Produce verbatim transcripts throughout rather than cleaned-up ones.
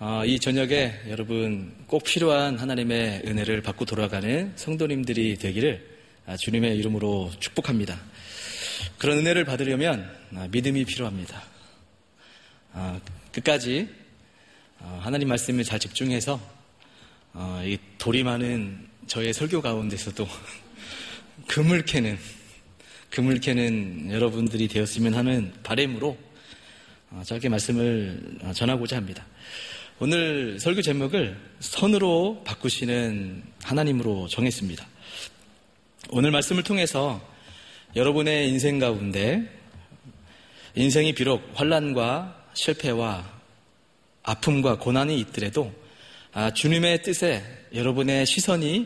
어, 이 저녁에 여러분 꼭 필요한 하나님의 은혜를 받고 돌아가는 성도님들이 되기를 주님의 이름으로 축복합니다. 그런 은혜를 받으려면 믿음이 필요합니다. 어, 끝까지 하나님 말씀을 잘 집중해서 어, 이 돌이 많은 저의 설교 가운데서도 금을 캐는 금을 캐는 여러분들이 되었으면 하는 바람으로 어, 짧게 말씀을 전하고자 합니다. 오늘 설교 제목을 선으로 바꾸시는 하나님으로 정했습니다. 오늘 말씀을 통해서 여러분의 인생 가운데 인생이 비록 환난과 실패와 아픔과 고난이 있더라도 주님의 뜻에 여러분의 시선이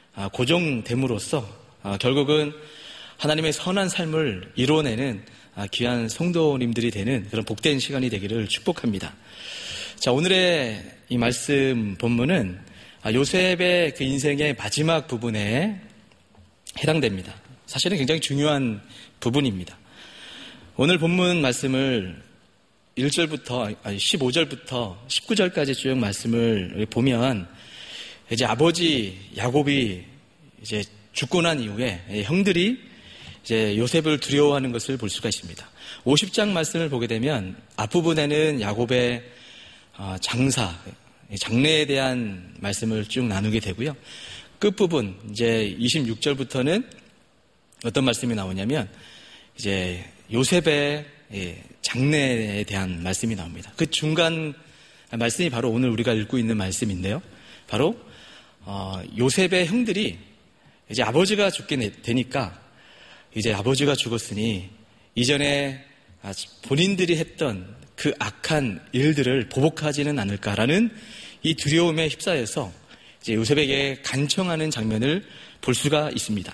고정됨으로써 결국은 하나님의 선한 삶을 이루어내는 귀한 성도님들이 되는 그런 복된 시간이 되기를 축복합니다. 자, 오늘의 이 말씀 본문은 요셉의 그 인생의 마지막 부분에 해당됩니다. 사실은 굉장히 중요한 부분입니다. 오늘 본문 말씀을 일 절부터, 아니 십오 절부터 십구 절까지 쭉 말씀을 보면 이제 아버지 야곱이 이제 죽고 난 이후에 형들이 이제 요셉을 두려워하는 것을 볼 수가 있습니다. 오십 장 말씀을 보게 되면 앞부분에는 야곱의 장사, 장래에 대한 말씀을 쭉 나누게 되고요. 끝부분, 이제 이십육 절부터는 어떤 말씀이 나오냐면, 이제 요셉의 장래에 대한 말씀이 나옵니다. 그 중간 말씀이 바로 오늘 우리가 읽고 있는 말씀인데요. 바로, 어, 요셉의 형들이 이제 아버지가 죽게 되니까, 이제 아버지가 죽었으니, 이전에 본인들이 했던 그 악한 일들을 보복하지는 않을까라는 이 두려움에 휩싸여서 이제 요셉에게 간청하는 장면을 볼 수가 있습니다.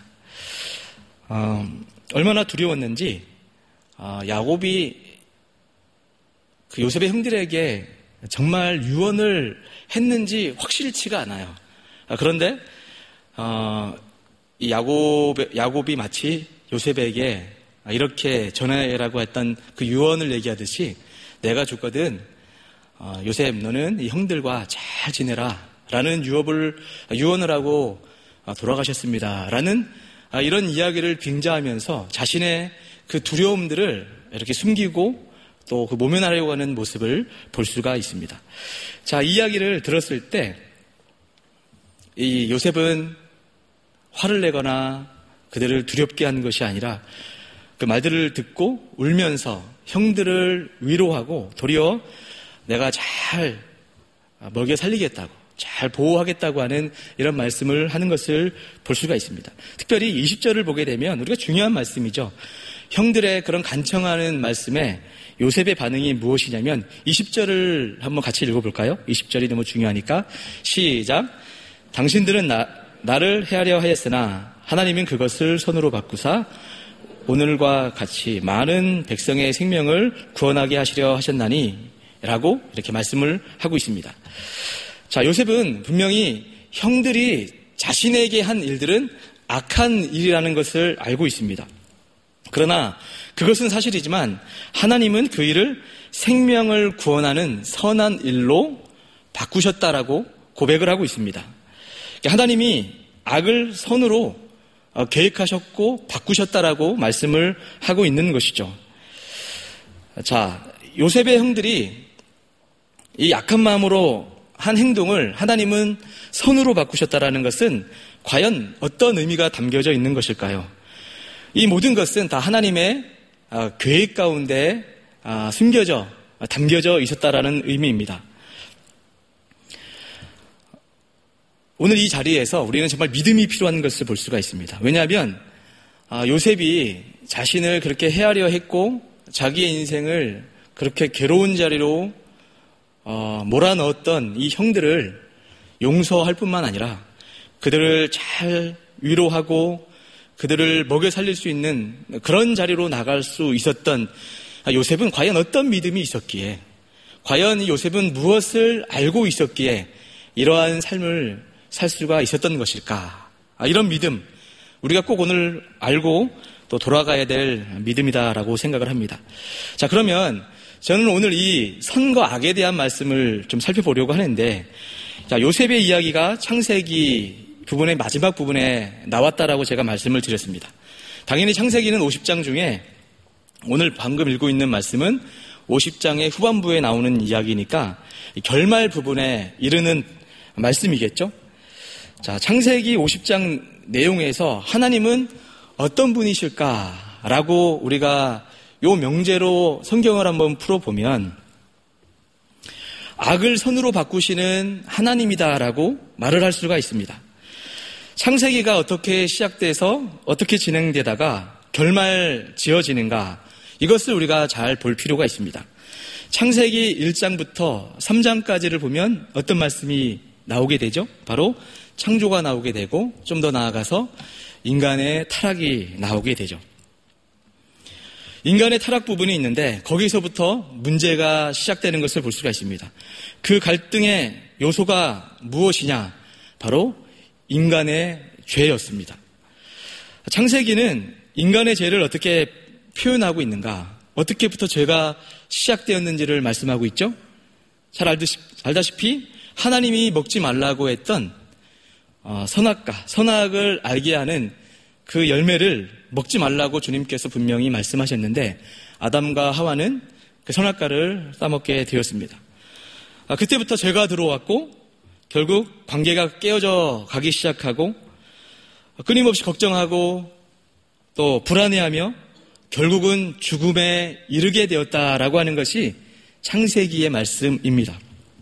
어, 얼마나 두려웠는지 어, 야곱이 그 요셉의 형들에게 정말 유언을 했는지 확실치가 않아요. 아, 그런데 어, 이 야곱, 야곱이 마치 요셉에게 이렇게 전해라고 했던 그 유언을 얘기하듯이 내가 죽거든 어, 요셉 너는 이 형들과 잘 지내라 라는 유업을, 유언을 하고 돌아가셨습니다 라는 이런 이야기를 빙자하면서 자신의 그 두려움들을 이렇게 숨기고 또 그 모면하려고 하는 모습을 볼 수가 있습니다. 자, 이 이야기를 들었을 때 이 요셉은 화를 내거나 그들을 두렵게 한 것이 아니라 그 말들을 듣고 울면서 형들을 위로하고 도리어 내가 잘 먹여 살리겠다고 잘 보호하겠다고 하는 이런 말씀을 하는 것을 볼 수가 있습니다. 특별히 이십 절을 보게 되면 우리가 중요한 말씀이죠. 형들의 그런 간청하는 말씀에 요셉의 반응이 무엇이냐면 이십 절을 한번 같이 읽어볼까요? 이십 절이 너무 중요하니까 시작. 당신들은 나, 나를 해하려 하였으나 하나님은 그것을 선으로 바꾸사 오늘과 같이 많은 백성의 생명을 구원하게 하시려 하셨나니 라고 이렇게 말씀을 하고 있습니다. 자, 요셉은 분명히 형들이 자신에게 한 일들은 악한 일이라는 것을 알고 있습니다. 그러나 그것은 사실이지만 하나님은 그 일을 생명을 구원하는 선한 일로 바꾸셨다라고 고백을 하고 있습니다. 하나님이 악을 선으로 계획하셨고 바꾸셨다라고 말씀을 하고 있는 것이죠. 자, 요셉의 형들이 이 약한 마음으로 한 행동을 하나님은 선으로 바꾸셨다라는 것은 과연 어떤 의미가 담겨져 있는 것일까요? 이 모든 것은 다 하나님의 계획 가운데 숨겨져 담겨져 있었다라는 의미입니다. 오늘 이 자리에서 우리는 정말 믿음이 필요한 것을 볼 수가 있습니다. 왜냐하면 요셉이 자신을 그렇게 해하려 했고 자기의 인생을 그렇게 괴로운 자리로 몰아넣었던 이 형들을 용서할 뿐만 아니라 그들을 잘 위로하고 그들을 먹여 살릴 수 있는 그런 자리로 나갈 수 있었던 요셉은 과연 어떤 믿음이 있었기에, 과연 이 요셉은 무엇을 알고 있었기에 이러한 삶을 살 수가 있었던 것일까? 이런 믿음, 우리가 꼭 오늘 알고 또 돌아가야 될 믿음이다라고 생각을 합니다. 자, 그러면 저는 오늘 이 선과 악에 대한 말씀을 좀 살펴보려고 하는데, 자, 요셉의 이야기가 창세기 부분의 마지막 부분에 나왔다라고 제가 말씀을 드렸습니다. 당연히 창세기는 오십 장 중에 오늘 방금 읽고 있는 말씀은 오십 장의 후반부에 나오는 이야기니까 결말 부분에 이르는 말씀이겠죠. 자, 창세기 오십 장 내용에서 하나님은 어떤 분이실까라고 우리가 요 명제로 성경을 한번 풀어보면 악을 선으로 바꾸시는 하나님이다라고 말을 할 수가 있습니다. 창세기가 어떻게 시작돼서 어떻게 진행되다가 결말 지어지는가, 이것을 우리가 잘 볼 필요가 있습니다. 창세기 일 장부터 삼 장까지를 보면 어떤 말씀이 나오게 되죠? 바로 창조가 나오게 되고 좀 더 나아가서 인간의 타락이 나오게 되죠. 인간의 타락 부분이 있는데 거기서부터 문제가 시작되는 것을 볼 수가 있습니다. 그 갈등의 요소가 무엇이냐? 바로 인간의 죄였습니다. 창세기는 인간의 죄를 어떻게 표현하고 있는가, 어떻게부터 죄가 시작되었는지를 말씀하고 있죠. 잘 알다시피 하나님이 먹지 말라고 했던 선악과, 선악을 알게 하는 그 열매를 먹지 말라고 주님께서 분명히 말씀하셨는데 아담과 하와는 그 선악과를 따먹게 되었습니다. 그때부터 죄가 들어왔고 결국 관계가 깨어져 가기 시작하고 끊임없이 걱정하고 또 불안해하며 결국은 죽음에 이르게 되었다라고 하는 것이 창세기의 말씀입니다.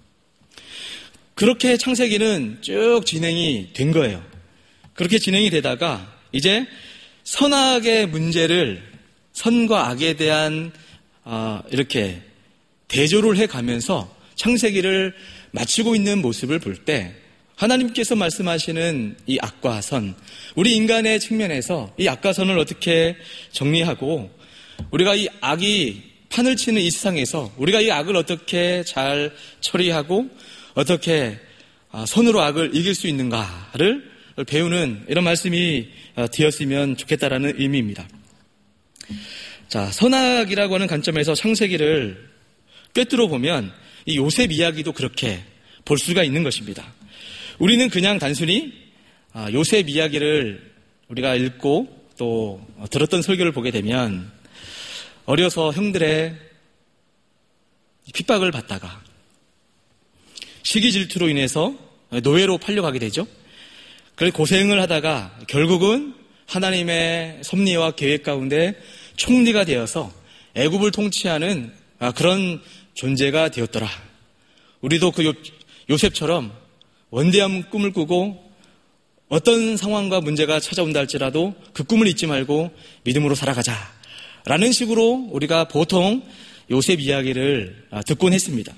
그렇게 창세기는 쭉 진행이 된 거예요. 그렇게 진행이 되다가 이제 선악의 문제를, 선과 악에 대한 어, 이렇게 대조를 해가면서 창세기를 마치고 있는 모습을 볼 때 하나님께서 말씀하시는 이 악과 선, 우리 인간의 측면에서 이 악과 선을 어떻게 정리하고 우리가 이 악이 판을 치는 이 세상에서 우리가 이 악을 어떻게 잘 처리하고 어떻게 선으로 악을 이길 수 있는가를 배우는 이런 말씀이 되었으면 좋겠다라는 의미입니다. 자, 선악이라고 하는 관점에서 창세기를 꿰뚫어 보면 이 요셉 이야기도 그렇게 볼 수가 있는 것입니다. 우리는 그냥 단순히 요셉 이야기를 우리가 읽고 또 들었던 설교를 보게 되면 어려서 형들의 핍박을 받다가 시기 질투로 인해서 노예로 팔려가게 되죠. 그래서 고생을 하다가 결국은 하나님의 섭리와 계획 가운데 총리가 되어서 애굽을 통치하는 그런 존재가 되었더라. 우리도 그 요셉처럼 원대한 꿈을 꾸고 어떤 상황과 문제가 찾아온다 할지라도 그 꿈을 잊지 말고 믿음으로 살아가자 라는 식으로 우리가 보통 요셉 이야기를 듣곤 했습니다.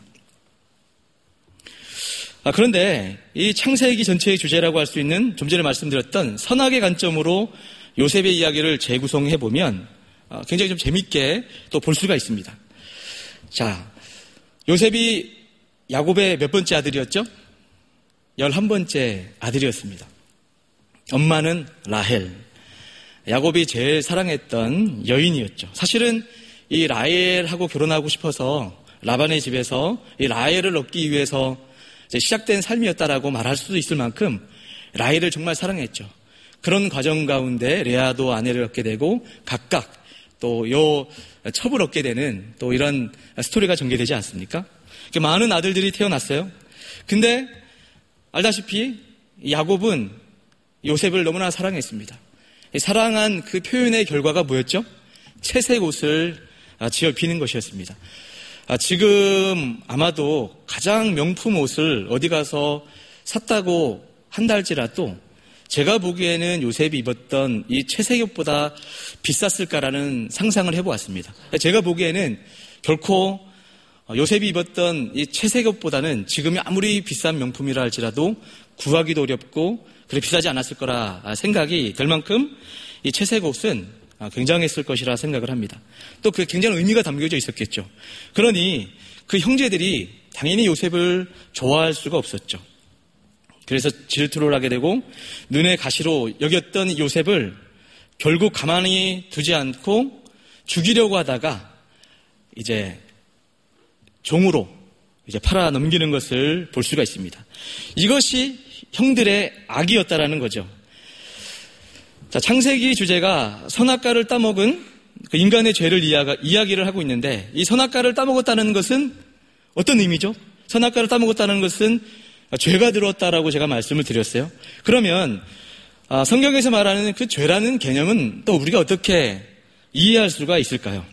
그런데 이 창세기 전체의 주제라고 할 수 있는 좀 전에 말씀드렸던 선악의 관점으로 요셉의 이야기를 재구성해 보면 굉장히 좀 재밌게 또 볼 수가 있습니다. 자, 요셉이 야곱의 몇 번째 아들이었죠? 열한 번째 아들이었습니다. 엄마는 라헬, 야곱이 제일 사랑했던 여인이었죠. 사실은 이 라헬하고 결혼하고 싶어서 라반의 집에서 이 라헬을 얻기 위해서 시작된 삶이었다라고 말할 수도 있을 만큼 라헬을 정말 사랑했죠. 그런 과정 가운데 레아도 아내를 얻게 되고 각각 또 요 첩을 얻게 되는 또 이런 스토리가 전개되지 않습니까? 많은 아들들이 태어났어요. 근데 알다시피 야곱은 요셉을 너무나 사랑했습니다. 사랑한 그 표현의 결과가 뭐였죠? 채색 옷을 지어 비는 것이었습니다. 지금 아마도 가장 명품 옷을 어디 가서 샀다고 한다 할지라도 제가 보기에는 요셉이 입었던 이 채색 옷보다 비쌌을까라는 상상을 해보았습니다. 제가 보기에는 결코 요셉이 입었던 이 채색 옷보다는 지금이 아무리 비싼 명품이라 할지라도 구하기도 어렵고 그래 비싸지 않았을 거라 생각이 될 만큼 이 채색 옷은 굉장했을 것이라 생각을 합니다. 또 그 굉장한 의미가 담겨져 있었겠죠. 그러니 그 형제들이 당연히 요셉을 좋아할 수가 없었죠. 그래서 질투를 하게 되고 눈의 가시로 여겼던 요셉을 결국 가만히 두지 않고 죽이려고 하다가 이제 종으로 이제 팔아 넘기는 것을 볼 수가 있습니다. 이것이 형들의 악이었다라는 거죠. 자, 창세기 주제가 선악과를 따먹은 그 인간의 죄를 이야가, 이야기를 하고 있는데, 이 선악과를 따먹었다는 것은 어떤 의미죠? 선악과를 따먹었다는 것은 죄가 들었다라고 제가 말씀을 드렸어요. 그러면 아, 성경에서 말하는 그 죄라는 개념은 또 우리가 어떻게 이해할 수가 있을까요?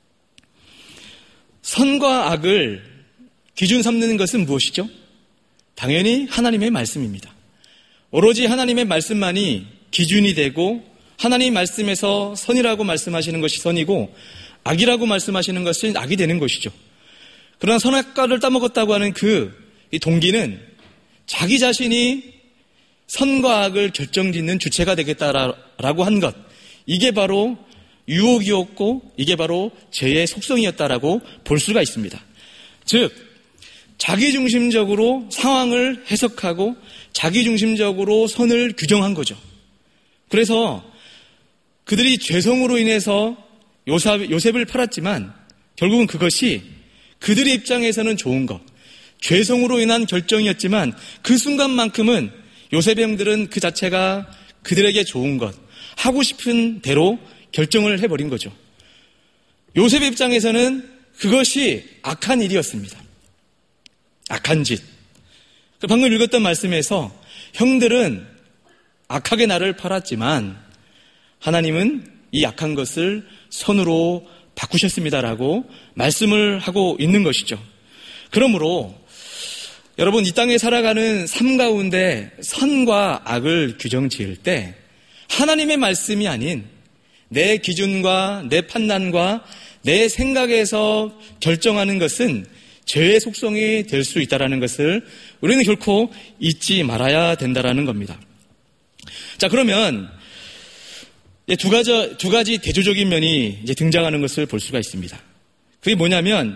선과 악을 기준 삼는 것은 무엇이죠? 당연히 하나님의 말씀입니다. 오로지 하나님의 말씀만이 기준이 되고, 하나님 말씀에서 선이라고 말씀하시는 것이 선이고 악이라고 말씀하시는 것은 악이 되는 것이죠. 그러나 선악과를 따먹었다고 하는 그 이 동기는 자기 자신이 선과 악을 결정짓는 주체가 되겠다라고 한 것, 이게 바로 유혹이었고 이게 바로 죄의 속성이었다라고 볼 수가 있습니다. 즉, 자기중심적으로 상황을 해석하고 자기중심적으로 선을 규정한 거죠. 그래서 그들이 죄성으로 인해서 요셉, 요셉을 팔았지만 결국은 그것이 그들의 입장에서는 좋은 것, 죄성으로 인한 결정이었지만 그 순간만큼은 요셉의 형들은 그 자체가 그들에게 좋은 것, 하고 싶은 대로 결정을 해버린 거죠. 요셉의 입장에서는 그것이 악한 일이었습니다. 악한 짓. 방금 읽었던 말씀에서 형들은 악하게 나를 팔았지만 하나님은 이 악한 것을 선으로 바꾸셨습니다라고 말씀을 하고 있는 것이죠. 그러므로 여러분, 이 땅에 살아가는 삶 가운데 선과 악을 규정 지을 때 하나님의 말씀이 아닌 내 기준과 내 판단과 내 생각에서 결정하는 것은 죄의 속성이 될 수 있다는 것을 우리는 결코 잊지 말아야 된다는 겁니다. 자, 그러면 두 가지, 두 가지 대조적인 면이 이제 등장하는 것을 볼 수가 있습니다. 그게 뭐냐면,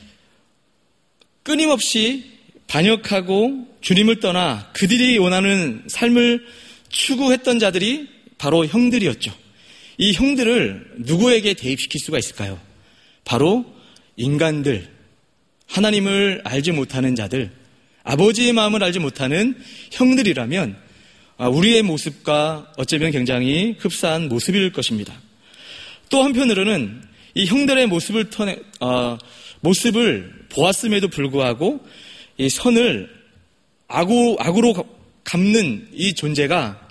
끊임없이 반역하고 주님을 떠나 그들이 원하는 삶을 추구했던 자들이 바로 형들이었죠. 이 형들을 누구에게 대입시킬 수가 있을까요? 바로 인간들, 하나님을 알지 못하는 자들, 아버지의 마음을 알지 못하는 형들이라면 우리의 모습과 어쩌면 굉장히 흡사한 모습일 것입니다. 또 한편으로는 이 형들의 모습을 터내, 어, 모습을 보았음에도 불구하고 이 선을 악으로, 악으로 갚는 이 존재가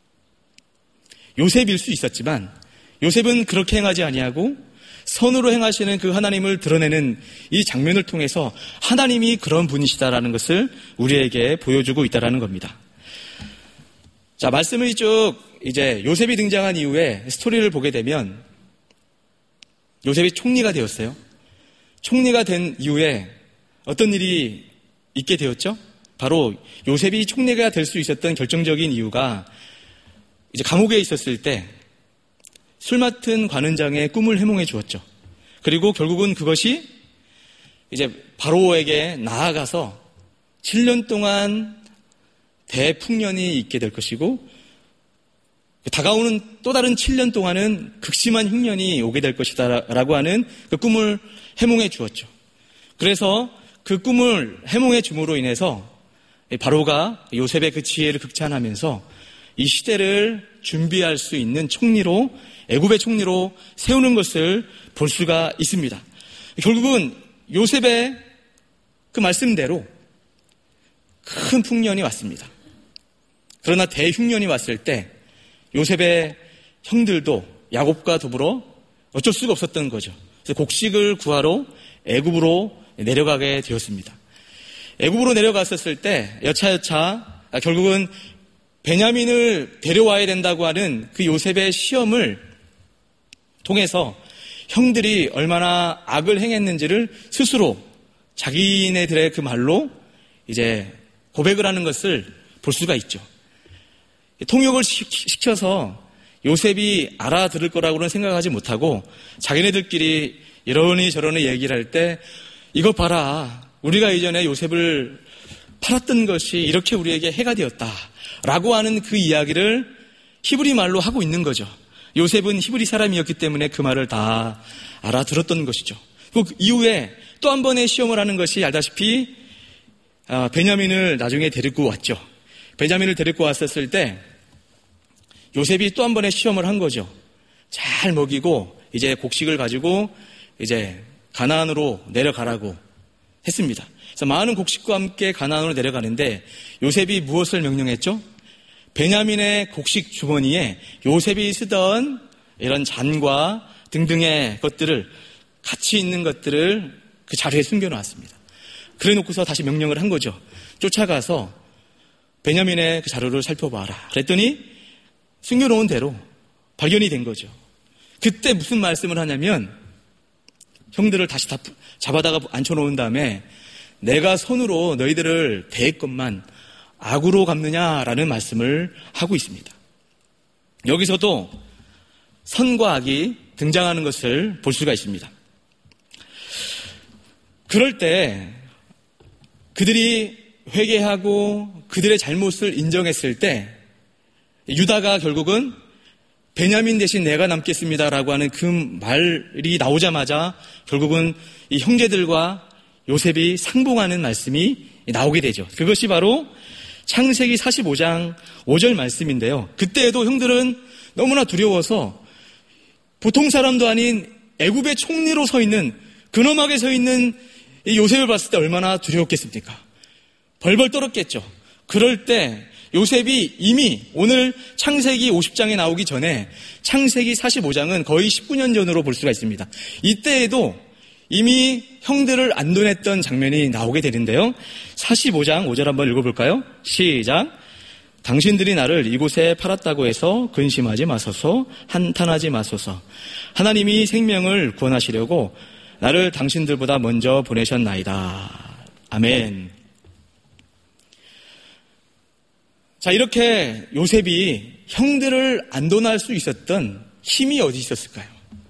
요셉일 수 있었지만 요셉은 그렇게 행하지 아니하고 선으로 행하시는 그 하나님을 드러내는 이 장면을 통해서 하나님이 그런 분이시다라는 것을 우리에게 보여주고 있다라는 겁니다. 자, 말씀을 쭉 이제 요셉이 등장한 이후에 스토리를 보게 되면 요셉이 총리가 되었어요. 총리가 된 이후에 어떤 일이 있게 되었죠? 바로 요셉이 총리가 될 수 있었던 결정적인 이유가 이제 감옥에 있었을 때 술 맡은 관원장의 꿈을 해몽해 주었죠. 그리고 결국은 그것이 이제 바로에게 나아가서 칠 년 동안 대풍년이 있게 될 것이고 다가오는 또 다른 칠 년 동안은 극심한 흉년이 오게 될 것이다 라고 하는 그 꿈을 해몽해 주었죠. 그래서 그 꿈을 해몽해 줌으로 인해서 바로가 요셉의 그 지혜를 극찬하면서 이 시대를 준비할 수 있는 총리로, 애굽의 총리로 세우는 것을 볼 수가 있습니다. 결국은 요셉의 그 말씀대로 큰 풍년이 왔습니다. 그러나 대흉년이 왔을 때 요셉의 형들도 야곱과 더불어 어쩔 수가 없었던 거죠. 그래서 곡식을 구하러 애굽으로 내려가게 되었습니다. 애굽으로 내려갔었을 때 여차여차 결국은 베냐민을 데려와야 된다고 하는 그 요셉의 시험을 통해서 형들이 얼마나 악을 행했는지를 스스로 자기네들의 그 말로 이제 고백을 하는 것을 볼 수가 있죠. 통역을 시켜서 요셉이 알아들을 거라고는 생각하지 못하고 자기네들끼리 이러니 저러니 얘기를 할 때 이거 봐라, 우리가 이전에 요셉을 팔았던 것이 이렇게 우리에게 해가 되었다 라고 하는 그 이야기를 히브리 말로 하고 있는 거죠. 요셉은 히브리 사람이었기 때문에 그 말을 다 알아들었던 것이죠. 그 이후에 또 한 번의 시험을 하는 것이 알다시피 베냐민을 나중에 데리고 왔죠. 베냐민을 데리고 왔었을 때 요셉이 또 한 번의 시험을 한 거죠. 잘 먹이고 이제 곡식을 가지고 이제 가나안으로 내려가라고 했습니다. 그래서 많은 곡식과 함께 가나안으로 내려가는데 요셉이 무엇을 명령했죠? 베냐민의 곡식 주머니에 요셉이 쓰던 이런 잔과 등등의 것들을, 가치 있는 것들을 그 자리에 숨겨놓았습니다. 그래 놓고서 다시 명령을 한 거죠. 쫓아가서 베냐민의 그 자료를 살펴봐라. 그랬더니 숨겨놓은 대로 발견이 된 거죠. 그때 무슨 말씀을 하냐면 형들을 다시 다 잡아다가 앉혀놓은 다음에 내가 손으로 너희들을 대했건만 악으로 갚느냐라는 말씀을 하고 있습니다. 여기서도 선과 악이 등장하는 것을 볼 수가 있습니다. 그럴 때 그들이 회개하고 그들의 잘못을 인정했을 때 유다가 결국은 베냐민 대신 내가 남겠습니다라고 하는 그 말이 나오자마자 결국은 이 형제들과 요셉이 상봉하는 말씀이 나오게 되죠. 그것이 바로 창세기 사십오 장 오 절 말씀인데요. 그때에도 형들은 너무나 두려워서 보통 사람도 아닌 애굽의 총리로 서 있는, 근엄하게 서 있는 이 요셉을 봤을 때 얼마나 두려웠겠습니까? 벌벌 떨었겠죠. 그럴 때 요셉이 이미 오늘 창세기 오십 장에 나오기 전에 창세기 사십오 장은 거의 십구 년 전으로 볼 수가 있습니다. 이때에도 이미 형들을 안도냈던 장면이 나오게 되는데요. 사십오 장 오 절 한번 읽어볼까요? 시작. 당신들이 나를 이곳에 팔았다고 해서 근심하지 마소서, 한탄하지 마소서. 하나님이 생명을 구원하시려고 나를 당신들보다 먼저 보내셨나이다. 아멘. 자, 이렇게 요셉이 형들을 안도할 수 있었던 힘이 어디 있었을까요?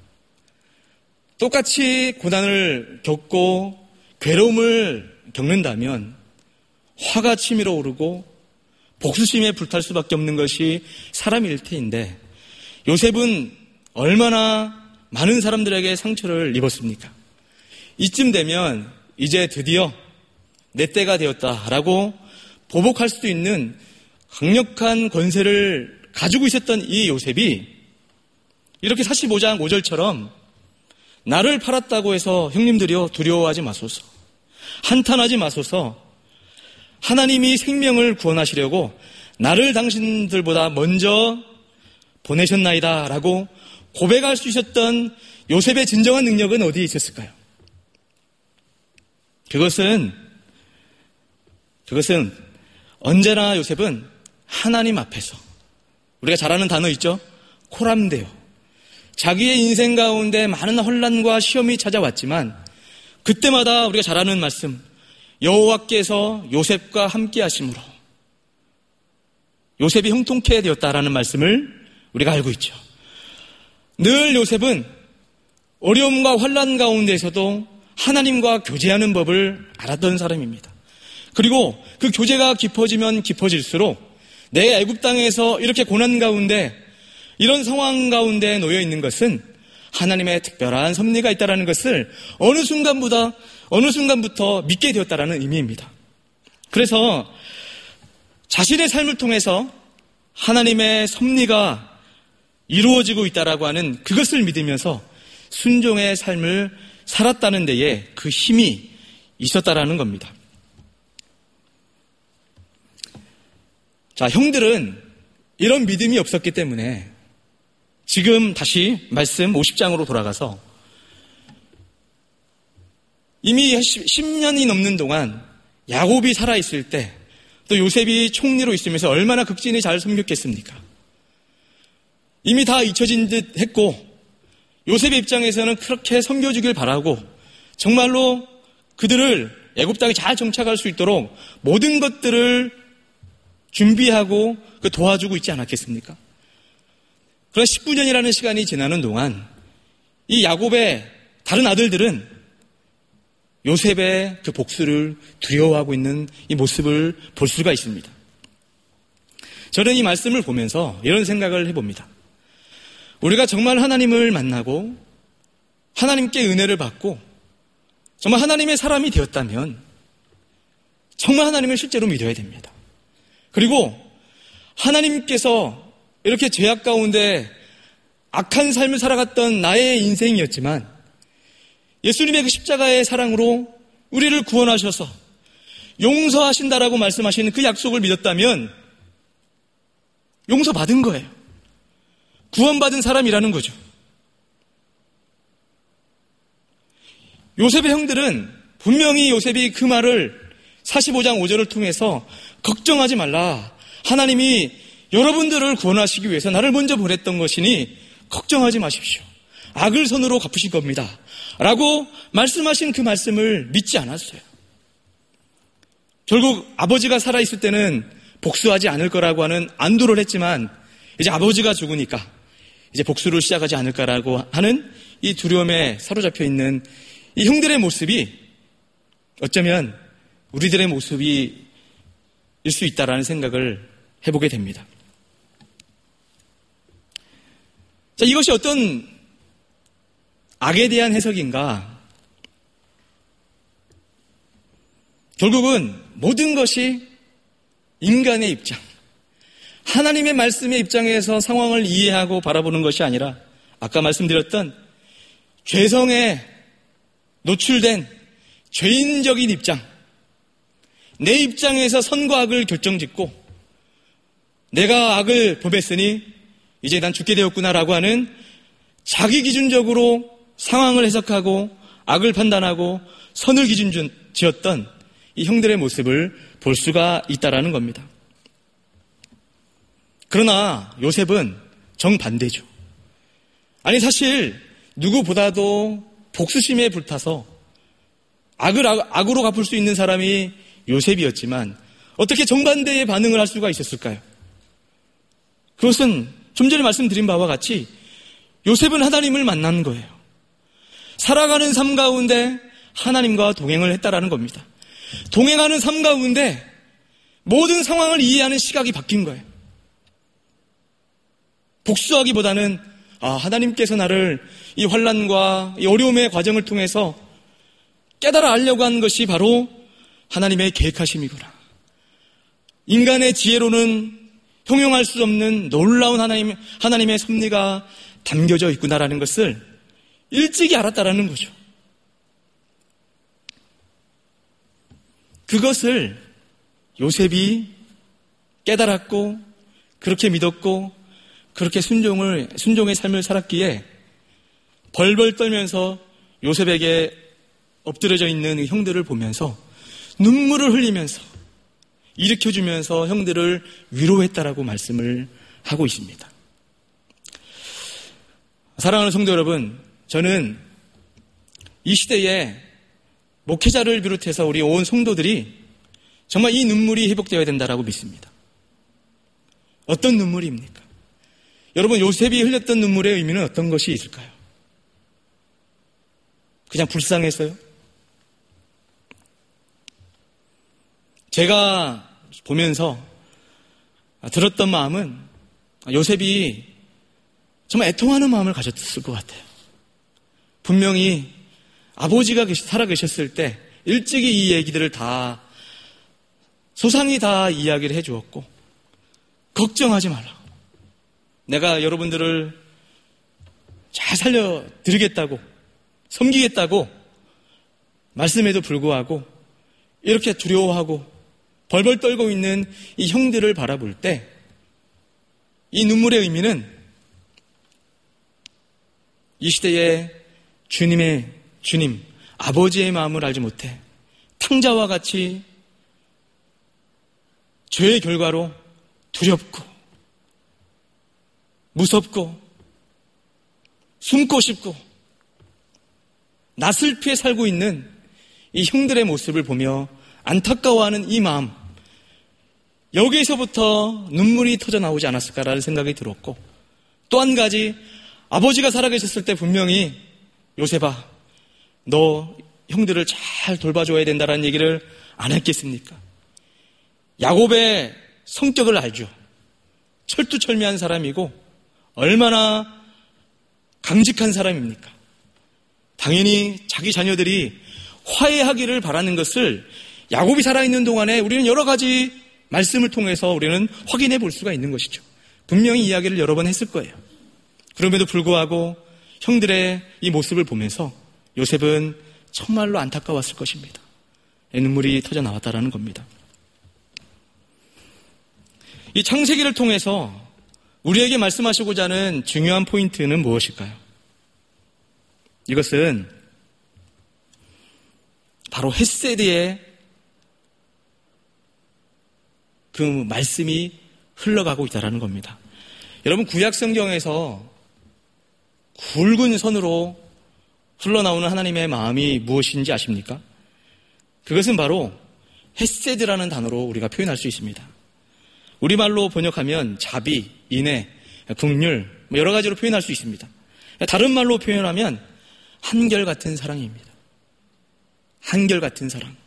똑같이 고난을 겪고 괴로움을 겪는다면 화가 치밀어 오르고 복수심에 불탈 수밖에 없는 것이 사람일 테인데 요셉은 얼마나 많은 사람들에게 상처를 입었습니까? 이쯤 되면 이제 드디어 내 때가 되었다라고 보복할 수도 있는 강력한 권세를 가지고 있었던 이 요셉이 이렇게 사십오 장 오 절처럼 나를 팔았다고 해서 형님들이여 두려워하지 마소서, 한탄하지 마소서, 하나님이 생명을 구원하시려고 나를 당신들보다 먼저 보내셨나이다 라고 고백할 수 있었던 요셉의 진정한 능력은 어디에 있었을까요? 그것은 그것은 언제나 요셉은 하나님 앞에서, 우리가 잘 아는 단어 있죠? 코람데오. 자기의 인생 가운데 많은 혼란과 시험이 찾아왔지만 그때마다 우리가 잘 아는 말씀, 여호와께서 요셉과 함께 하심으로 요셉이 형통케 되었다라는 말씀을 우리가 알고 있죠. 늘 요셉은 어려움과 혼란 가운데에서도 하나님과 교제하는 법을 알았던 사람입니다. 그리고 그 교제가 깊어지면 깊어질수록 내 애굽 땅에서 이렇게 고난 가운데, 이런 상황 가운데 놓여 있는 것은 하나님의 특별한 섭리가 있다는 것을 어느 순간보다 어느 순간부터 믿게 되었다라는 의미입니다. 그래서 자신의 삶을 통해서 하나님의 섭리가 이루어지고 있다라고 하는 그것을 믿으면서 순종의 삶을 살았다는 데에 그 힘이 있었다라는 겁니다. 자, 형들은 이런 믿음이 없었기 때문에 지금 다시 말씀 오십 장으로 돌아가서 이미 십 년이 넘는 동안 야곱이 살아있을 때 또 요셉이 총리로 있으면서 얼마나 극진히 잘 섬겼겠습니까? 이미 다 잊혀진 듯 했고 요셉의 입장에서는 그렇게 섬겨주길 바라고 정말로 그들을 애굽 땅에 잘 정착할 수 있도록 모든 것들을 준비하고 도와주고 있지 않았겠습니까? 그러나 십구 년이라는 시간이 지나는 동안 이 야곱의 다른 아들들은 요셉의 그 복수를 두려워하고 있는 이 모습을 볼 수가 있습니다. 저는 이 말씀을 보면서 이런 생각을 해봅니다. 우리가 정말 하나님을 만나고 하나님께 은혜를 받고 정말 하나님의 사람이 되었다면 정말 하나님을 실제로 믿어야 됩니다. 그리고 하나님께서 이렇게 죄악 가운데 악한 삶을 살아갔던 나의 인생이었지만 예수님의 그 십자가의 사랑으로 우리를 구원하셔서 용서하신다라고 말씀하시는 그 약속을 믿었다면 용서받은 거예요. 구원받은 사람이라는 거죠. 요셉의 형들은 분명히 요셉이 그 말을 사십오 장 오 절을 통해서 걱정하지 말라. 하나님이 여러분들을 구원하시기 위해서 나를 먼저 보냈던 것이니 걱정하지 마십시오. 악을 선으로 갚으실 겁니다. 라고 말씀하신 그 말씀을 믿지 않았어요. 결국 아버지가 살아있을 때는 복수하지 않을 거라고 하는 안도를 했지만 이제 아버지가 죽으니까 이제 복수를 시작하지 않을까라고 하는 이 두려움에 사로잡혀 있는 이 형들의 모습이 어쩌면 우리들의 모습이 일 수 있다라는 생각을 해보게 됩니다. 자, 이것이 어떤 악에 대한 해석인가? 결국은 모든 것이 인간의 입장, 하나님의 말씀의 입장에서 상황을 이해하고 바라보는 것이 아니라 아까 말씀드렸던 죄성에 노출된 죄인적인 입장, 내 입장에서 선과 악을 결정짓고 내가 악을 범했으니 이제 난 죽게 되었구나라고 하는 자기 기준적으로 상황을 해석하고 악을 판단하고 선을 기준 지었던 이 형들의 모습을 볼 수가 있다라는 겁니다. 그러나 요셉은 정반대죠. 아니 사실 누구보다도 복수심에 불타서 악을 악으로 갚을 수 있는 사람이 요셉이었지만 어떻게 정반대의 반응을 할 수가 있었을까요? 그것은 좀 전에 말씀드린 바와 같이 요셉은 하나님을 만난 거예요. 살아가는 삶 가운데 하나님과 동행을 했다라는 겁니다. 동행하는 삶 가운데 모든 상황을 이해하는 시각이 바뀐 거예요. 복수하기보다는 아, 하나님께서 나를 이 환난과 이 어려움의 과정을 통해서 깨달아 알려고 한 것이 바로 하나님의 계획하심이구나. 인간의 지혜로는 형용할 수 없는 놀라운 하나님, 하나님의 섭리가 담겨져 있구나라는 것을 일찍이 알았다라는 거죠. 그것을 요셉이 깨달았고 그렇게 믿었고 그렇게 순종을, 순종의 삶을 살았기에 벌벌 떨면서 요셉에게 엎드려져 있는 형들을 보면서 눈물을 흘리면서 일으켜주면서 형들을 위로했다라고 말씀을 하고 있습니다. 사랑하는 성도 여러분, 저는 이 시대에 목회자를 비롯해서 우리 온 성도들이 정말 이 눈물이 회복되어야 된다라고 믿습니다. 어떤 눈물입니까? 여러분, 요셉이 흘렸던 눈물의 의미는 어떤 것이 있을까요? 그냥 불쌍해서요? 제가 보면서 들었던 마음은 요셉이 정말 애통하는 마음을 가졌을 것 같아요. 분명히 아버지가 살아계셨을 때 일찍이 이 얘기들을 다 소상히 다 이야기를 해주었고 걱정하지 말라고, 내가 여러분들을 잘 살려드리겠다고 섬기겠다고 말씀에도 불구하고 이렇게 두려워하고 벌벌 떨고 있는 이 형들을 바라볼 때 이 눈물의 의미는 이 시대의 주님의 주님, 아버지의 마음을 알지 못해 탕자와 같이 죄의 결과로 두렵고 무섭고 숨고 싶고 낯을 피해 살고 있는 이 형들의 모습을 보며 안타까워하는 이 마음, 여기에서부터 눈물이 터져 나오지 않았을까라는 생각이 들었고, 또 한 가지, 아버지가 살아계셨을 때 분명히 요셉아, 너 형들을 잘 돌봐줘야 된다라는 얘기를 안 했겠습니까? 야곱의 성격을 알죠. 철두철미한 사람이고 얼마나 강직한 사람입니까? 당연히 자기 자녀들이 화해하기를 바라는 것을 야곱이 살아있는 동안에 우리는 여러 가지 말씀을 통해서 우리는 확인해 볼 수가 있는 것이죠. 분명히 이야기를 여러 번 했을 거예요. 그럼에도 불구하고 형들의 이 모습을 보면서 요셉은 정말로 안타까웠을 것입니다. 눈물이 터져 나왔다라는 겁니다. 이 창세기를 통해서 우리에게 말씀하시고자 하는 중요한 포인트는 무엇일까요? 이것은 바로 헤세드의 그 말씀이 흘러가고 있다는 겁니다. 여러분, 구약 성경에서 굵은 선으로 흘러나오는 하나님의 마음이 무엇인지 아십니까? 그것은 바로 헤세드라는 단어로 우리가 표현할 수 있습니다. 우리말로 번역하면 자비, 인애, 긍휼 여러 가지로 표현할 수 있습니다. 다른 말로 표현하면 한결같은 사랑입니다. 한결같은 사랑.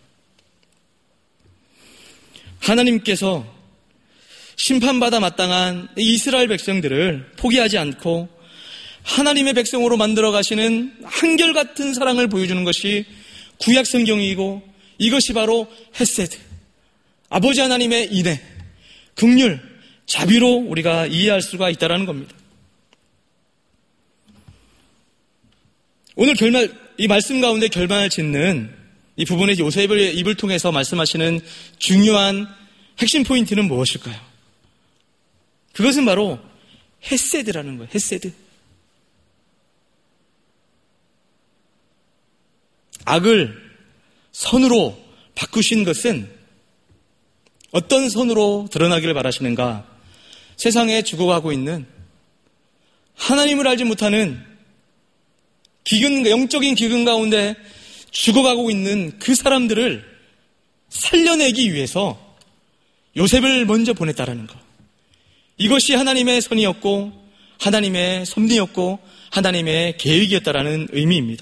하나님께서 심판받아 마땅한 이스라엘 백성들을 포기하지 않고 하나님의 백성으로 만들어 가시는 한결같은 사랑을 보여주는 것이 구약 성경이고, 이것이 바로 헤세드, 아버지 하나님의 인애, 긍휼, 자비로 우리가 이해할 수가 있다는 겁니다. 오늘 결말, 이 말씀 가운데 결말을 짓는 이 부분의 요셉의 입을 통해서 말씀하시는 중요한 핵심 포인트는 무엇일까요? 그것은 바로 헤세드라는 거예요. 헤세드. 악을 선으로 바꾸신 것은 어떤 선으로 드러나기를 바라시는가? 세상에 죽어가고 있는 하나님을 알지 못하는 기근, 영적인 기근 가운데 죽어가고 있는 그 사람들을 살려내기 위해서 요셉을 먼저 보냈다라는 것. 이것이 하나님의 선이었고 하나님의 섭리였고 하나님의 계획이었다라는 의미입니다.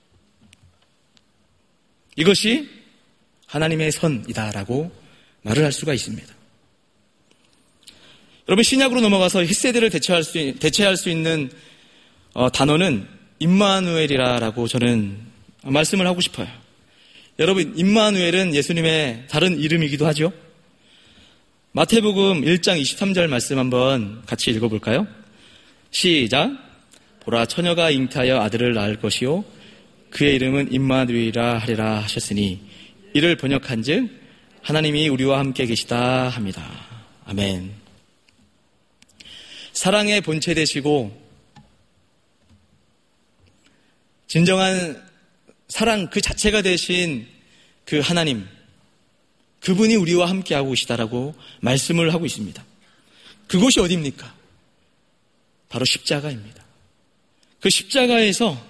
이것이 하나님의 선이다라고 말을 할 수가 있습니다. 여러분, 신약으로 넘어가서 헤세드를 대체할 수, 대체할 수 있는 어, 단어는 임마누엘이라고 저는 말씀을 하고 싶어요. 여러분, 임마누엘은 예수님의 다른 이름이기도 하죠. 마태복음 일 장 이십삼 절 말씀 한번 같이 읽어볼까요? 시작. 보라, 처녀가 잉태하여 아들을 낳을 것이요 그의 이름은 임마누엘이라 하리라 하셨으니 이를 번역한즉 하나님이 우리와 함께 계시다 합니다. 아멘. 사랑의 본체 되시고 진정한 사랑 그 자체가 되신 그 하나님, 그분이 우리와 함께하고 계시다라고 말씀을 하고 있습니다. 그곳이 어디입니까? 바로 십자가입니다. 그 십자가에서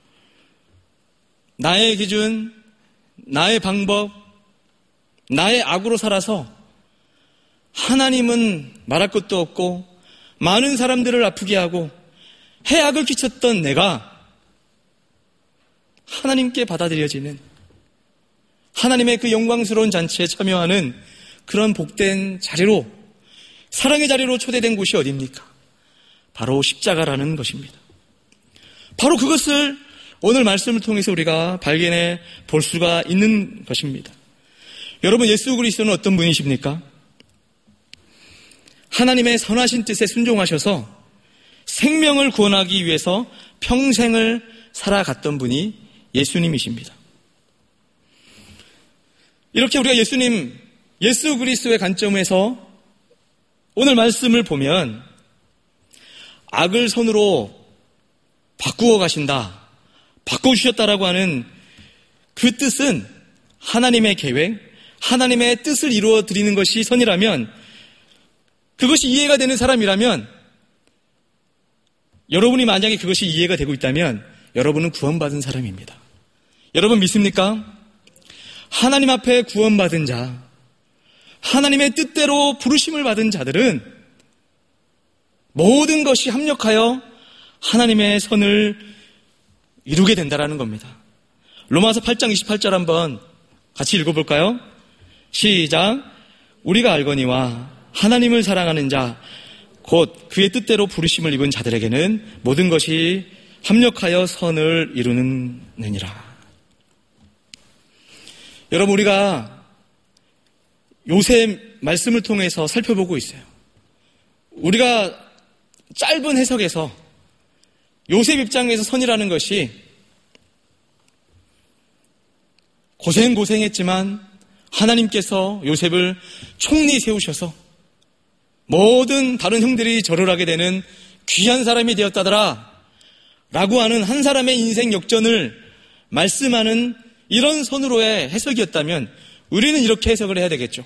나의 기준, 나의 방법, 나의 악으로 살아서 하나님은 말할 것도 없고 많은 사람들을 아프게 하고 해악을 끼쳤던 내가 하나님께 받아들여지는, 하나님의 그 영광스러운 잔치에 참여하는 그런 복된 자리로, 사랑의 자리로 초대된 곳이 어디입니까? 바로 십자가라는 것입니다. 바로 그것을 오늘 말씀을 통해서 우리가 발견해 볼 수가 있는 것입니다. 여러분, 예수 그리스도는 어떤 분이십니까? 하나님의 선하신 뜻에 순종하셔서 생명을 구원하기 위해서 평생을 살아갔던 분이 예수님이십니다. 이렇게 우리가 예수님, 예수 그리스도의 관점에서 오늘 말씀을 보면 악을 선으로 바꾸어 가신다, 바꿔주셨다라고 하는 그 뜻은 하나님의 계획, 하나님의 뜻을 이루어 드리는 것이 선이라면, 그것이 이해가 되는 사람이라면, 여러분이 만약에 그것이 이해가 되고 있다면 여러분은 구원받은 사람입니다. 여러분 믿습니까? 하나님 앞에 구원받은 자, 하나님의 뜻대로 부르심을 받은 자들은 모든 것이 합력하여 하나님의 선을 이루게 된다는 겁니다. 로마서 팔 장 이십팔 절 한번 같이 읽어볼까요? 시작. 우리가 알거니와 하나님을 사랑하는 자 곧 그의 뜻대로 부르심을 입은 자들에게는 모든 것이 합력하여 선을 이루느니라. 여러분, 우리가 요셉 말씀을 통해서 살펴보고 있어요. 우리가 짧은 해석에서 요셉 입장에서 선이라는 것이 고생고생했지만 하나님께서 요셉을 총리 세우셔서 모든 다른 형들이 절을 하게 되는 귀한 사람이 되었다더라 라고 하는 한 사람의 인생 역전을 말씀하는 이런 선으로의 해석이었다면 우리는 이렇게 해석을 해야 되겠죠.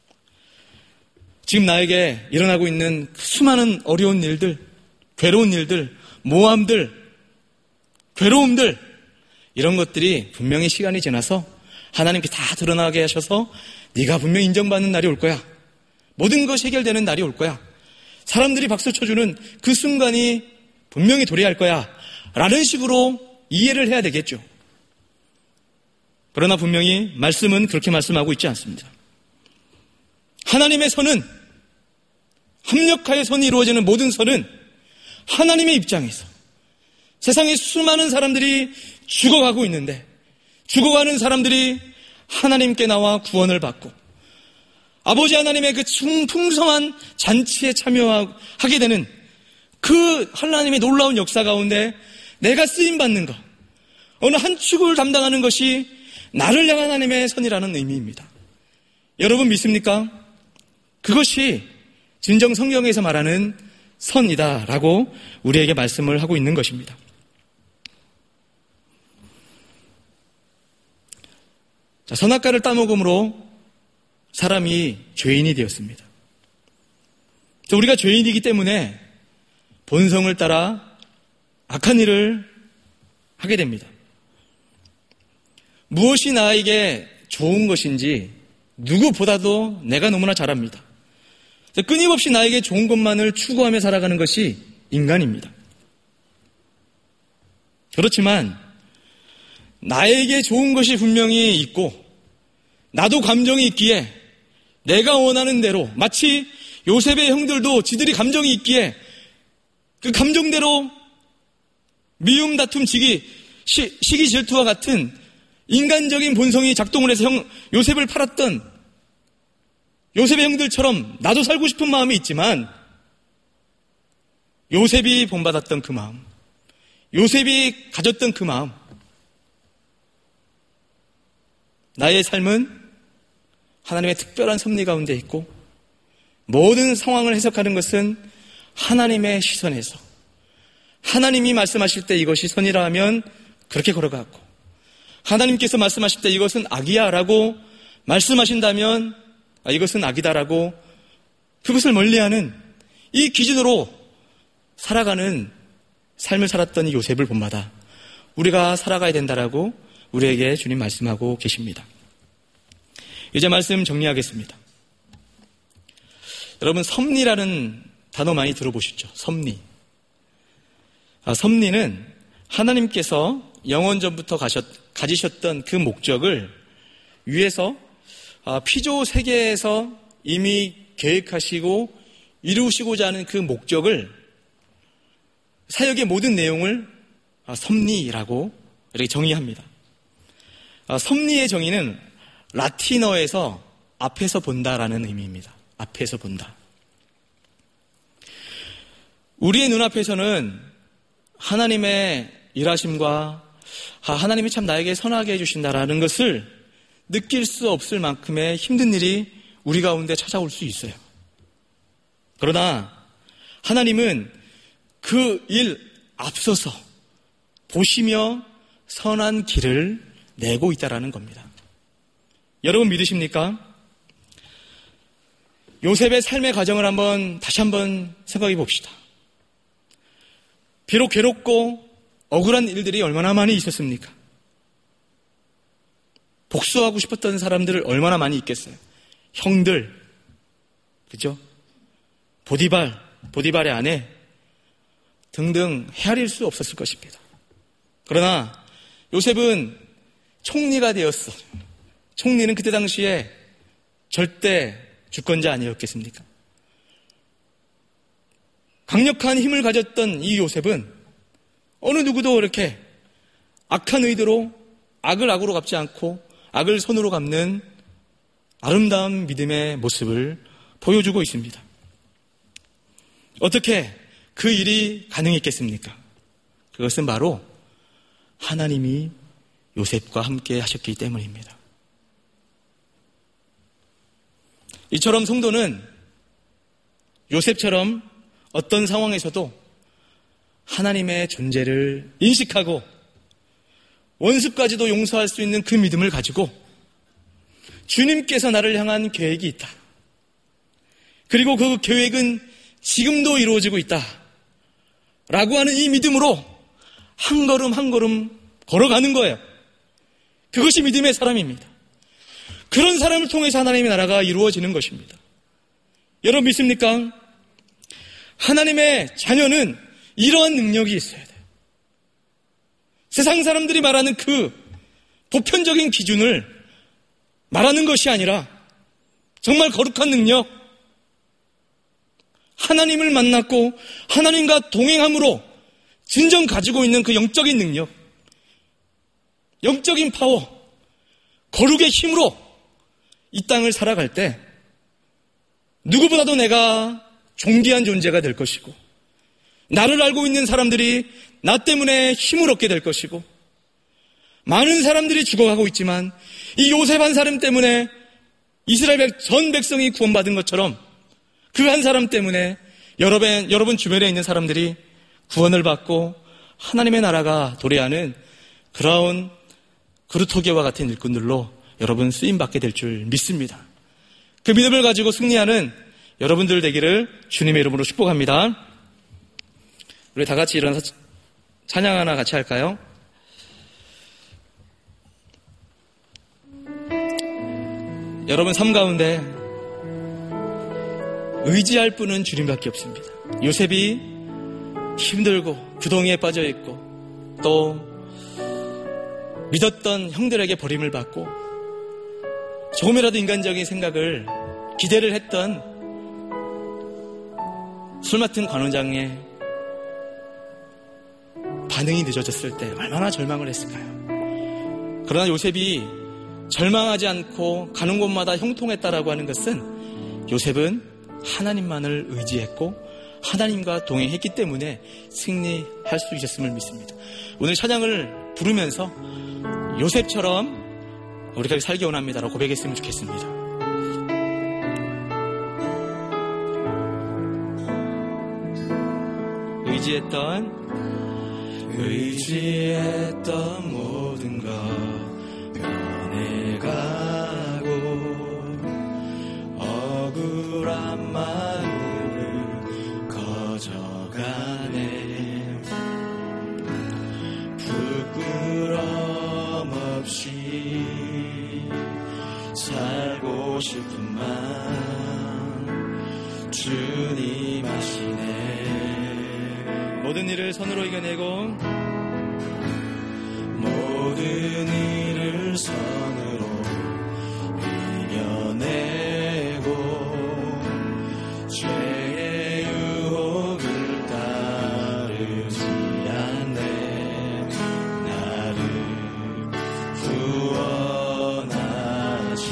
지금 나에게 일어나고 있는 수많은 어려운 일들, 괴로운 일들, 모함들, 괴로움들, 이런 것들이 분명히 시간이 지나서 하나님께 다 드러나게 하셔서 네가 분명히 인정받는 날이 올 거야. 모든 것이 해결되는 날이 올 거야. 사람들이 박수 쳐주는 그 순간이 분명히 도래할 거야. 라는 식으로 이해를 해야 되겠죠. 그러나 분명히 말씀은 그렇게 말씀하고 있지 않습니다. 하나님의 선은, 합력하여 선이 이루어지는 모든 선은 하나님의 입장에서 세상에 수많은 사람들이 죽어가고 있는데 죽어가는 사람들이 하나님께 나와 구원을 받고 아버지 하나님의 그 풍성한 잔치에 참여하게 되는 그 하나님의 놀라운 역사 가운데 내가 쓰임받는 것, 어느 한 축을 담당하는 것이 나를 향한 하나님의 선이라는 의미입니다. 여러분 믿습니까? 그것이 진정 성경에서 말하는 선이다라고 우리에게 말씀을 하고 있는 것입니다. 자, 선악과를 따먹음으로 사람이 죄인이 되었습니다. 우리가 죄인이기 때문에 본성을 따라 악한 일을 하게 됩니다. 무엇이 나에게 좋은 것인지 누구보다도 내가 너무나 잘 압니다. 끊임없이 나에게 좋은 것만을 추구하며 살아가는 것이 인간입니다. 그렇지만 나에게 좋은 것이 분명히 있고 나도 감정이 있기에 내가 원하는 대로, 마치 요셉의 형들도 지들이 감정이 있기에 그 감정대로 미움, 다툼, 시기, 시, 시기 질투와 같은 인간적인 본성이 작동을 해서 형, 요셉을 팔았던 요셉의 형들처럼 나도 살고 싶은 마음이 있지만 요셉이 본받았던 그 마음, 요셉이 가졌던 그 마음, 나의 삶은 하나님의 특별한 섭리 가운데 있고 모든 상황을 해석하는 것은 하나님의 시선에서 하나님이 말씀하실 때 이것이 선이라 하면 그렇게 걸어가고 하나님께서 말씀하실 때 이것은 악이야 라고 말씀하신다면 아, 이것은 악이다라고 그것을 멀리하는 이 기준으로 살아가는 삶을 살았던 이 요셉을 본받아 우리가 살아가야 된다라고 우리에게 주님 말씀하고 계십니다. 이제 말씀 정리하겠습니다. 여러분, 섭리라는 단어 많이 들어보셨죠? 섭리. 아, 섭리는 하나님께서 영원전부터 가셨, 가지셨던 그 목적을 위해서 아, 피조 세계에서 이미 계획하시고 이루시고자 하는 그 목적을 사역의 모든 내용을 아, 섭리라고 이렇게 정의합니다. 아, 섭리의 정의는 라틴어에서 앞에서 본다라는 의미입니다. 앞에서 본다. 우리의 눈앞에서는 하나님의 일하심과 하나님이 참 나에게 선하게 해주신다라는 것을 느낄 수 없을 만큼의 힘든 일이 우리 가운데 찾아올 수 있어요. 그러나 하나님은 그 일 앞서서 보시며 선한 길을 내고 있다라는 겁니다. 여러분 믿으십니까? 요셉의 삶의 과정을 한번 다시 한번 생각해 봅시다. 비록 괴롭고 억울한 일들이 얼마나 많이 있었습니까? 복수하고 싶었던 사람들을 얼마나 많이 있겠어요? 형들, 그죠? 보디발, 보디발의 아내 등등 헤아릴 수 없었을 것입니다. 그러나 요셉은 총리가 되었어. 총리는 그때 당시에 절대 주권자 아니었겠습니까? 강력한 힘을 가졌던 이 요셉은 어느 누구도 이렇게 악한 의도로 악을 악으로 갚지 않고 악을 손으로 갚는 아름다운 믿음의 모습을 보여주고 있습니다. 어떻게 그 일이 가능했겠습니까? 그것은 바로 하나님이 요셉과 함께 하셨기 때문입니다. 이처럼 성도는 요셉처럼 어떤 상황에서도 하나님의 존재를 인식하고 원수까지도 용서할 수 있는 그 믿음을 가지고 주님께서 나를 향한 계획이 있다. 그리고 그 계획은 지금도 이루어지고 있다. 라고 하는 이 믿음으로 한 걸음 한 걸음 걸어가는 거예요. 그것이 믿음의 사람입니다. 그런 사람을 통해서 하나님의 나라가 이루어지는 것입니다. 여러분 믿습니까? 하나님의 자녀는 이러한 능력이 있어야 돼요. 세상 사람들이 말하는 그 보편적인 기준을 말하는 것이 아니라 정말 거룩한 능력, 하나님을 만났고 하나님과 동행함으로 진정 가지고 있는 그 영적인 능력, 영적인 파워, 거룩의 힘으로 이 땅을 살아갈 때 누구보다도 내가 존귀한 존재가 될 것이고 나를 알고 있는 사람들이 나 때문에 힘을 얻게 될 것이고 많은 사람들이 죽어가고 있지만 이 요셉 한 사람 때문에 이스라엘 전 백성이 구원받은 것처럼 그 한 사람 때문에 여러분, 여러분 주변에 있는 사람들이 구원을 받고 하나님의 나라가 도래하는 그런 그루토게와 같은 일꾼들로 여러분 쓰임받게 될 줄 믿습니다. 그 믿음을 가지고 승리하는 여러분들 되기를 주님의 이름으로 축복합니다. 우리 다 같이 일어나서 찬양 하나 같이 할까요? 여러분 삶 가운데 의지할 분은 주님밖에 없습니다. 요셉이 힘들고 구덩이에 빠져있고 또 믿었던 형들에게 버림을 받고 조금이라도 인간적인 생각을 기대를 했던 술 맡은 관원장의 반응이 늦어졌을 때 얼마나 절망을 했을까요? 그러나 요셉이 절망하지 않고 가는 곳마다 형통했다라고 하는 것은 요셉은 하나님만을 의지했고 하나님과 동행했기 때문에 승리할 수 있었음을 믿습니다. 오늘 찬양을 부르면서 요셉처럼 우리가 살기 원합니다라고 고백했으면 좋겠습니다. 의지했던 의지했던 모든 것 변해가고 억울한 마음을 거져가네. 부끄럼 없이 살고 싶은 마음 주님 아시네. 모든 일을 선으로 이겨내고 모든 일을 선으로 이겨내고 죄의 유혹을 따르지 않네. 나를 구원하신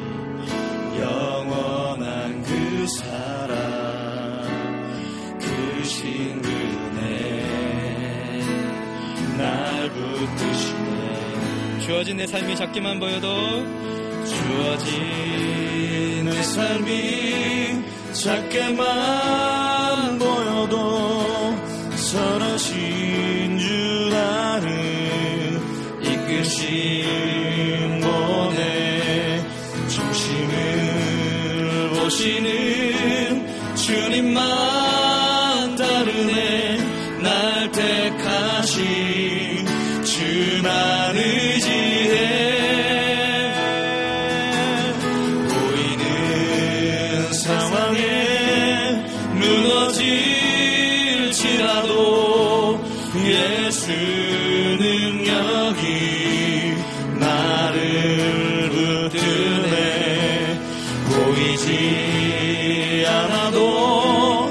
영원한 그 사랑 그 신근에 날 붙드시네. 주어진 내 삶이 작게만 보여도 주어진 내 삶이 작게만 보여도 선하신 주 나를 이끄신 분의 중심을 보시는 주님만 다르네. 날 택하신 주만 의지해. 보이는 상황에 무너질지라도 예수 능력이 나를 붙드네. 보이지 않아도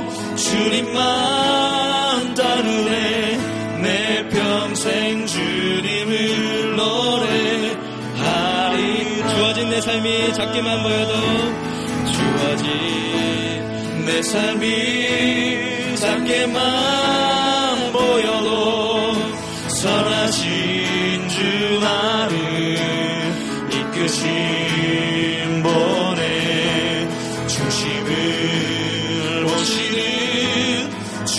주님만 따르네. 내 평생 주님을 노래하리. 작게만 보여도 주어진 내 삶이 작게만 보여도 선하신 주 나를 이끄신 분의 중심을 보시는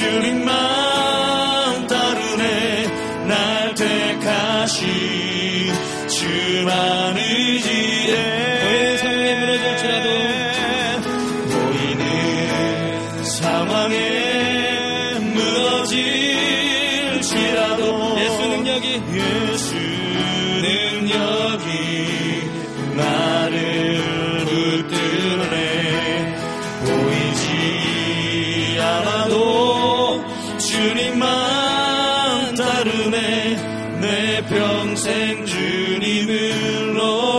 주님만 따르네. 날 택하신 주만 의지해. 보이는 상황에 무너질지라도 보이는 상황에 무너질지라도 예수 능력이 예수 능력이 나를 붙드네. 보이지 않아도 주님만 따르네. 내 평생 주님을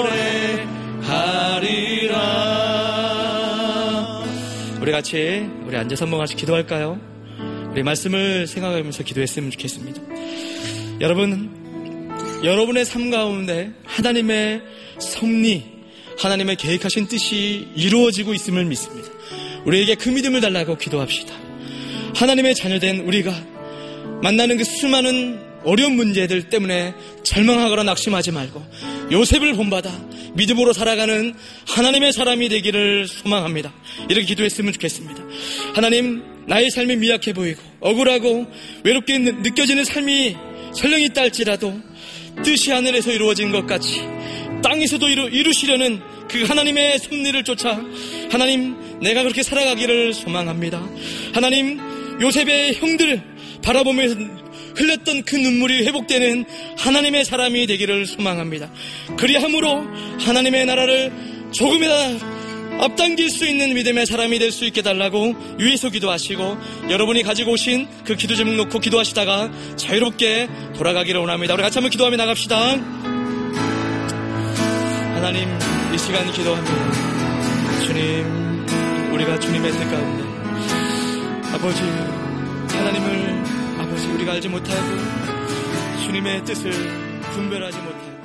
노래하리라. 우리 같이 우리 앉아서 한번 같이 기도할까요? 우리 말씀을 생각하면서 기도했으면 좋겠습니다. 여러분, 여러분의 삶 가운데 하나님의 섭리, 하나님의 계획하신 뜻이 이루어지고 있음을 믿습니다. 우리에게 그 믿음을 달라고 기도합시다. 하나님의 자녀된 우리가 만나는 그 수많은 어려운 문제들 때문에 절망하거나 낙심하지 말고 요셉을 본받아 믿음으로 살아가는 하나님의 사람이 되기를 소망합니다. 이렇게 기도했으면 좋겠습니다. 하나님, 나의 삶이 미약해 보이고 억울하고 외롭게 느껴지는 삶이 설령 있다 할지라도 뜻이 하늘에서 이루어진 것 같이 땅에서도 이루, 이루시려는 그 하나님의 섭리를 쫓아 하나님, 내가 그렇게 살아가기를 소망합니다. 하나님, 요셉의 형들을 바라보며 흘렸던 그 눈물이 회복되는 하나님의 사람이 되기를 소망합니다. 그리함으로 하나님의 나라를 조금이라도 앞당길 수 있는 믿음의 사람이 될 수 있게 달라고 위에서 기도하시고 여러분이 가지고 오신 그 기도 제목 놓고 기도하시다가 자유롭게 돌아가기를 원합니다. 우리 같이 한번 기도하며 나갑시다. 하나님, 이 시간 기도합니다. 주님, 우리가 주님의 뜻 가운데 아버지 하나님을 아버지 우리가 알지 못하고 주님의 뜻을 분별하지 못하고